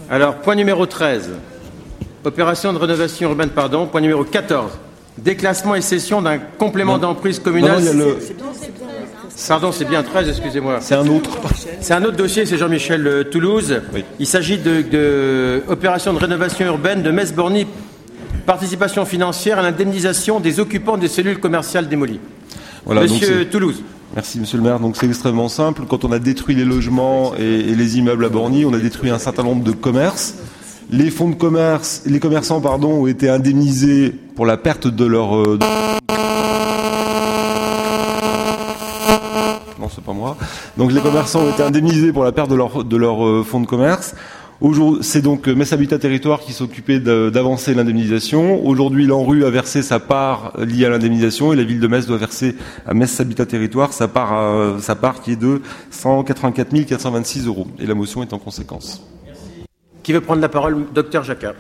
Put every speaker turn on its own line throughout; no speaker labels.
Alors, point numéro 13. Opération de rénovation urbaine, pardon. Point numéro 14. Déclassement et cession d'un complément d'emprise communale. Pardon, c'est bien 13, excusez-moi.
C'est un autre.
C'est un autre dossier, c'est Jean-Michel Toulouse.
Oui.
Il s'agit de opération de rénovation urbaine de Metz-Borny, participation financière à l'indemnisation des occupants des cellules commerciales démolies.
Voilà,
Monsieur Toulouse.
Merci Monsieur le maire. Donc c'est extrêmement simple. Quand on a détruit les logements et les immeubles à Borny, on a détruit un certain nombre de commerces. Les fonds de commerce, les commerçants ont été indemnisés pour la perte de leur non, c'est pas moi. Donc les commerçants ont été indemnisés pour la perte de leur fonds de commerce. Aujourd'hui, c'est donc Metz Habitat Territoire qui s'occupait d'avancer l'indemnisation. Aujourd'hui, l'ANRU a versé sa part liée à l'indemnisation et la ville de Metz doit verser à Metz Habitat Territoire sa part qui est de 184 426 €. Et la motion est en conséquence.
Qui veut prendre la parole? Docteur Jacquat.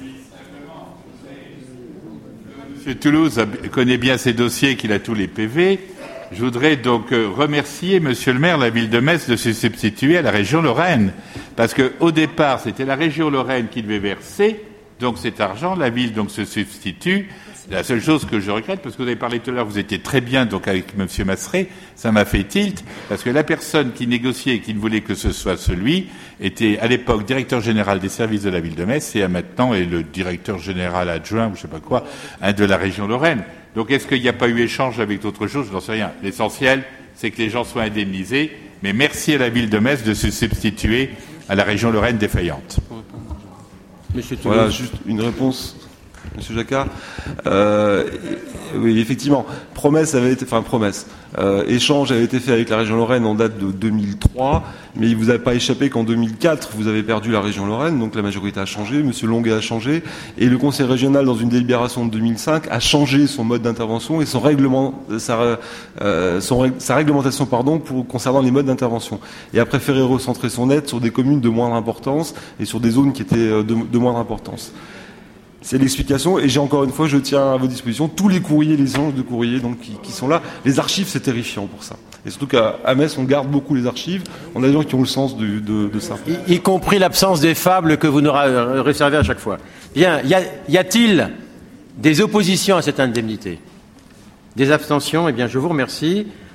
M. Toulouse connaît bien ces dossiers, qu'il a tous les PV. Je voudrais donc remercier Monsieur le maire, la ville de Metz, de se substituer à la région Lorraine. Parce qu'au départ, c'était la région Lorraine qui devait verser donc cet argent. La ville donc se substitue. La seule chose que je regrette, parce que vous avez parlé tout à l'heure, vous étiez très bien donc avec Monsieur Masseret, ça m'a fait tilt, parce que la personne qui négociait et qui ne voulait que ce soit celui était à l'époque directeur général des services de la ville de Metz et maintenant est le directeur général adjoint ou je sais pas quoi de la région Lorraine. Donc est-ce qu'il n'y a pas eu échange avec d'autres choses? Je n'en sais rien. L'essentiel, c'est que les gens soient indemnisés. Mais merci à la ville de Metz de se substituer à la région Lorraine défaillante.
Monsieur Toulouse.
Voilà, juste une réponse, Monsieur Jacquat. Oui, effectivement, échange avait été fait avec la région Lorraine en date de 2003, mais il vous a pas échappé qu'en 2004, vous avez perdu la région Lorraine, donc la majorité a changé, Monsieur Longuet a changé, et le Conseil régional, dans une délibération de 2005, a changé son mode d'intervention et sa réglementation, concernant les modes d'intervention, et a préféré recentrer son aide sur des communes de moindre importance et sur des zones qui étaient de moindre importance. C'est l'explication, et encore une fois, je tiens à vos dispositions tous les courriers, les échanges de courriers donc, qui sont là. Les archives, c'est terrifiant pour ça. Et surtout qu'à Metz, on garde beaucoup les archives. On a des gens qui ont le sens de ça.
Y compris l'absence des fables que vous nous réservez à chaque fois. Bien, y a-t-il des oppositions à cette indemnité? Des abstentions? Eh bien, je vous remercie.